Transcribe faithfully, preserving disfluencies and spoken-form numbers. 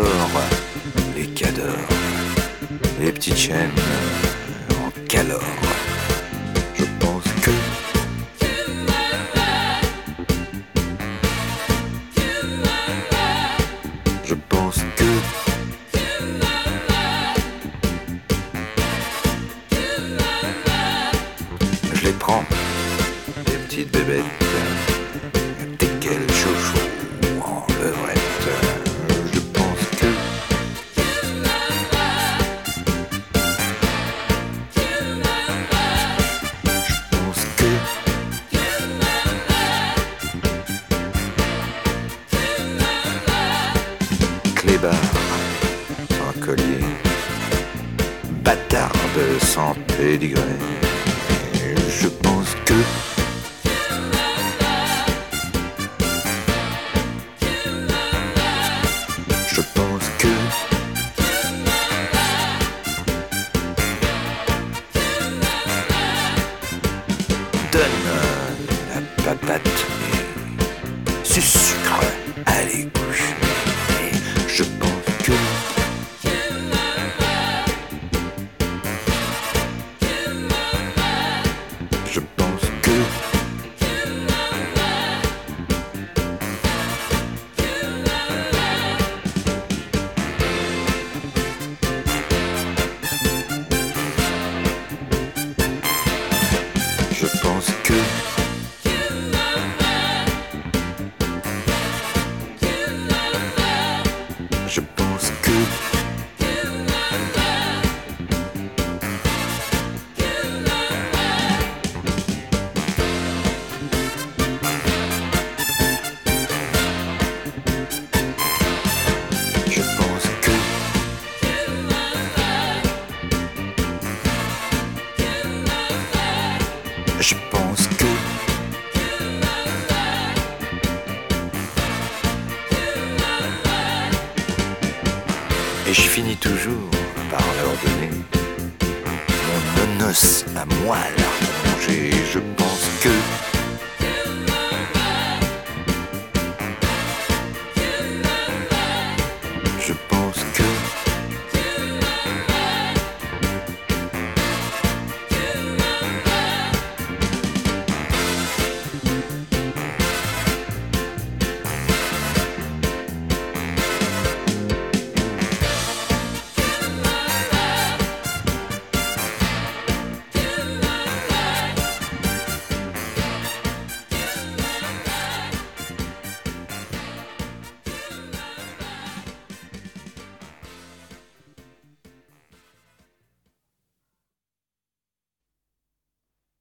ressort les cadors, les petites chaînes en calor. Je pense que Je pense que je les prends, les petites bébêtes, desquelles chouchou en levrette. Je pense que Je pense que Clébard sans collier, bâtarde sans pédigré. Je pense que Je pense que Donne la papate et sucre à l'écouche. Je pense que Je pense que Je pense que Je pense que Je pense que Je pense que Et je finis toujours par leur donner mon nonos à moi à la ronger. Je pense que